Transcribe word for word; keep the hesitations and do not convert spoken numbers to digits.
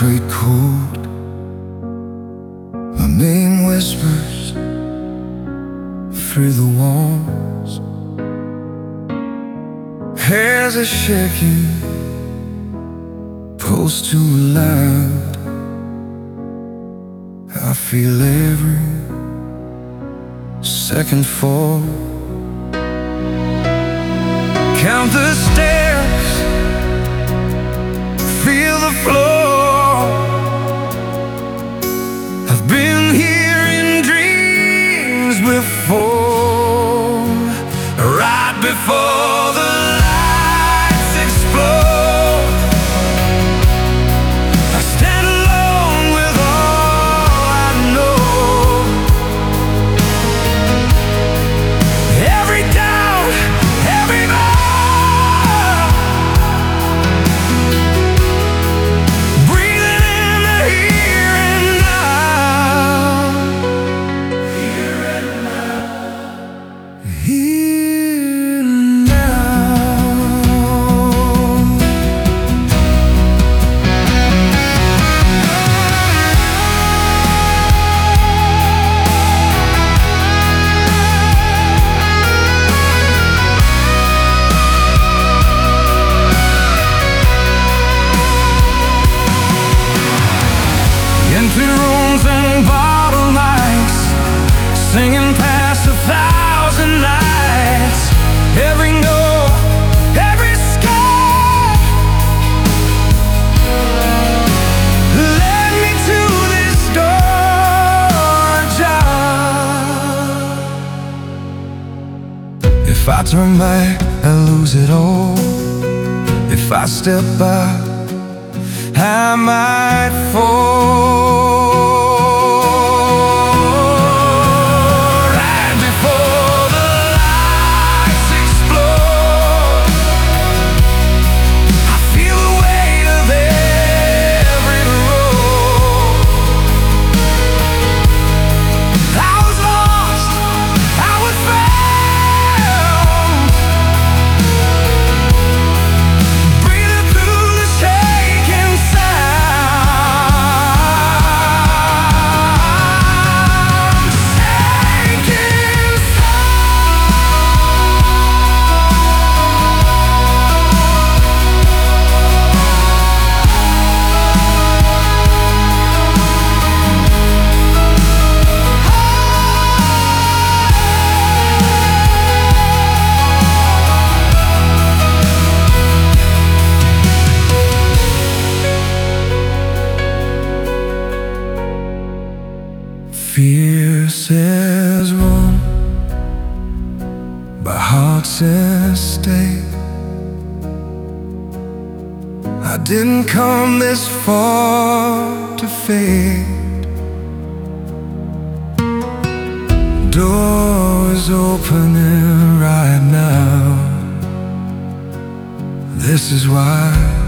concrete cold. My name whispers through the walls. Hairs are shaking, pulse too loud. I feel every second fall. Count the steps, feel the floor. I've been here in dreams before, right before the lights explode. I stand alone with all I know. Every doubt, every empty rooms and bottle nights, singing past a thousand nights. Every note, every sky led me to this door ajar. If I turn back, I lose it all. If I step back, I might fall. Right before the lights explode, I feel the weight of every road. I was lost, I was found, breathing through the shaking sound. Fear says run, but heart says stay. I didn't come this far to fade. Doors opening right now. This is why